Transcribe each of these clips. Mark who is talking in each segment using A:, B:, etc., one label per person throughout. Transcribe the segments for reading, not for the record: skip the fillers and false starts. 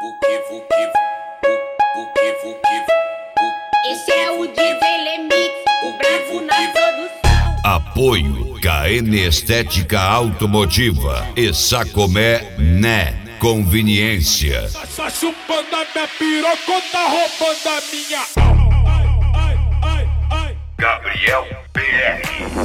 A: Esse é o DJ Lemix, o bravo na produção.
B: Apoio KN Estética Automotiva e Sacomé Né Conveniência.
C: Tá chupando a minha piroca, tá roubando a minha.
B: Gabriel PR.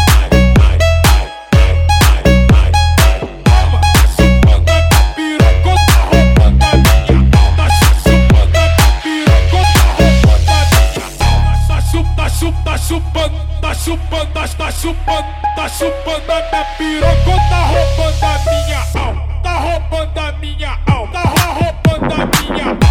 C: Tá chupando a minha piroca, tá roubando a minha alma, tá roubando a minha alma, tá roubando a minha alma.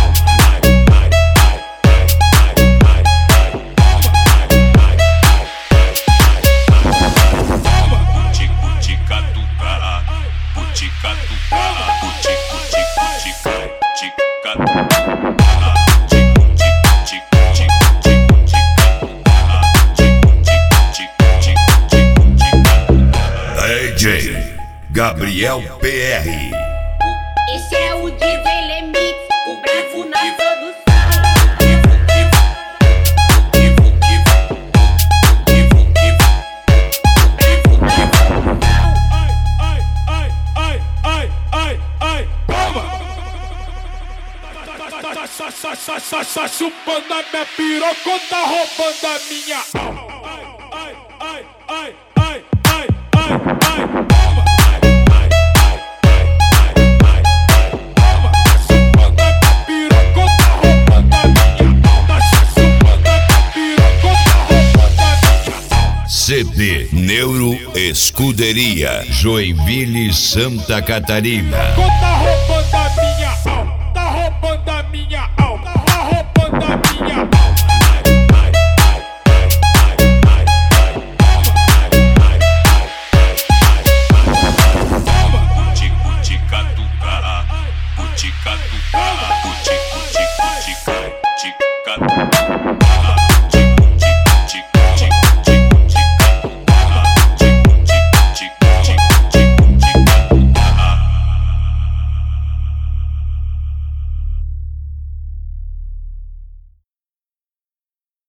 B: DJ Gabriel PR.
A: Esse é o DJ Lemix, o bravo na produção.
C: Tá chupando a minha piroca, tá roubando a minha alma.
B: CD Neuro Escuderia, Joinville, Santa Catarina.
C: Tá roubando a minha alma, tá roubando a minha alma, tá roubando a minha alma.
D: Putica,